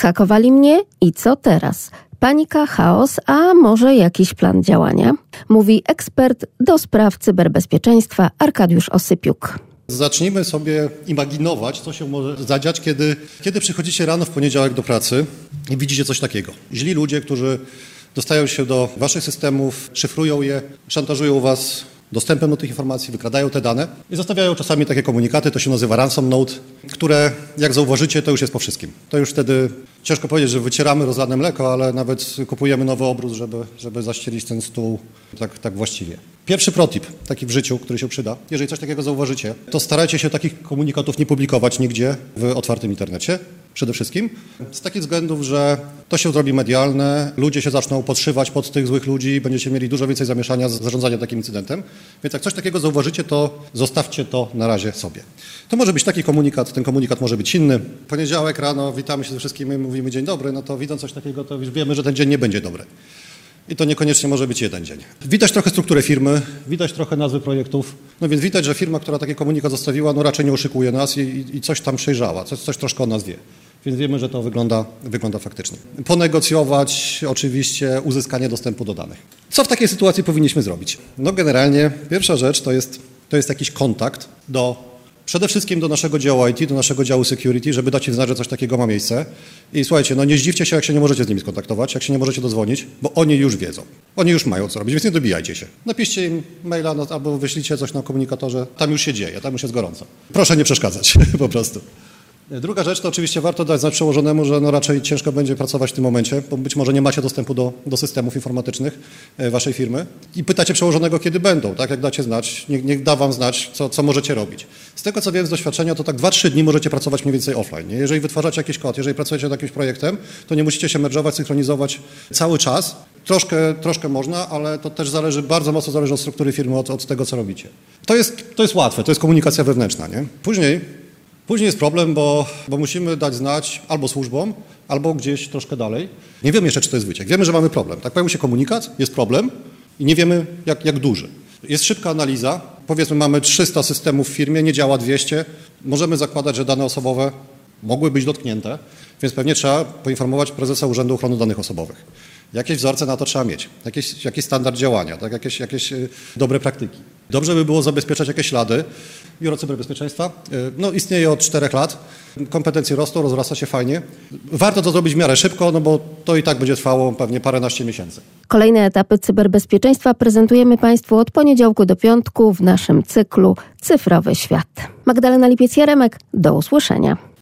Zhakowali mnie i co teraz? Panika, chaos, a może jakiś plan działania? Mówi ekspert do spraw cyberbezpieczeństwa Arkadiusz Osypiuk. Zacznijmy sobie imaginować, co się może zadziać, kiedy przychodzicie rano w poniedziałek do pracy i widzicie coś takiego. Źli ludzie, którzy dostają się do waszych systemów, szyfrują je, szantażują was dostępem do tych informacji, wykradają te dane i zostawiają czasami takie komunikaty, to się nazywa ransom note, które jak zauważycie, to już jest po wszystkim. To już wtedy ciężko powiedzieć, że wycieramy rozlane mleko, ale nawet kupujemy nowy obrus, żeby zaścielić ten stół tak właściwie. Pierwszy protip, taki w życiu, który się przyda, jeżeli coś takiego zauważycie, to starajcie się takich komunikatów nie publikować nigdzie w otwartym internecie. Przede wszystkim z takich względów, że to się zrobi medialne, ludzie się zaczną podszywać pod tych złych ludzi, będziecie mieli dużo więcej zamieszania z zarządzaniem takim incydentem. Więc jak coś takiego zauważycie, to zostawcie to na razie sobie. To może być taki komunikat, ten komunikat może być inny. Poniedziałek rano, witamy się ze wszystkimi, mówimy dzień dobry, no to widząc coś takiego, to już wiemy, że ten dzień nie będzie dobry. I to niekoniecznie może być jeden dzień. Widać trochę strukturę firmy, widać trochę nazwy projektów. No więc widać, że firma, która taki komunikat zostawiła, no raczej nie oszukuje nas i coś tam przejrzała, coś troszkę o nas wie. Więc wiemy, że to wygląda faktycznie. Ponegocjować oczywiście uzyskanie dostępu do danych. Co w takiej sytuacji powinniśmy zrobić? No generalnie pierwsza rzecz to jest jakiś kontakt przede wszystkim do naszego działu IT, do naszego działu security, żeby dać im znać, że coś takiego ma miejsce. I słuchajcie, no nie zdziwcie się, jak się nie możecie z nimi skontaktować, jak się nie możecie dodzwonić, bo oni już wiedzą. Oni już mają co robić, więc nie dobijajcie się. Napiszcie im maila albo wyślijcie coś na komunikatorze. Tam już się dzieje, tam już jest gorąco. Proszę nie przeszkadzać po prostu. Druga rzecz to oczywiście warto dać znać przełożonemu, że no raczej ciężko będzie pracować w tym momencie, bo być może nie macie dostępu do systemów informatycznych waszej firmy i pytacie przełożonego, kiedy będą, tak? Jak dacie znać, niech da wam znać, co możecie robić. Z tego, co wiem z doświadczenia, to tak 2-3 dni możecie pracować mniej więcej offline. Nie? Jeżeli wytwarzacie jakiś kod, jeżeli pracujecie nad jakimś projektem, to nie musicie się merdżować, synchronizować cały czas. Troszkę można, ale to też bardzo mocno zależy od struktury firmy, od tego, co robicie. To jest łatwe, to jest komunikacja wewnętrzna, nie? Później jest problem, bo musimy dać znać albo służbom, albo gdzieś troszkę dalej. Nie wiemy jeszcze, czy to jest wyciek. Wiemy, że mamy problem. Tak, pojawił się komunikat, jest problem i nie wiemy, jak duży. Jest szybka analiza. Powiedzmy, mamy 300 systemów w firmie, nie działa 200. Możemy zakładać, że dane osobowe mogły być dotknięte, więc pewnie trzeba poinformować prezesa Urzędu Ochrony Danych Osobowych. Jakieś wzorce na to trzeba mieć, jakiś standard działania, tak? jakieś dobre praktyki. Dobrze by było zabezpieczać jakieś ślady. Biuro Cyberbezpieczeństwa istnieje od 4 lat. Kompetencje rosną, rozrasta się fajnie. Warto to zrobić w miarę szybko, no bo to i tak będzie trwało pewnie paręnaście miesięcy. Kolejne etapy cyberbezpieczeństwa prezentujemy Państwu od poniedziałku do piątku w naszym cyklu Cyfrowy Świat. Magdalena Lipiec-Jaremek, do usłyszenia.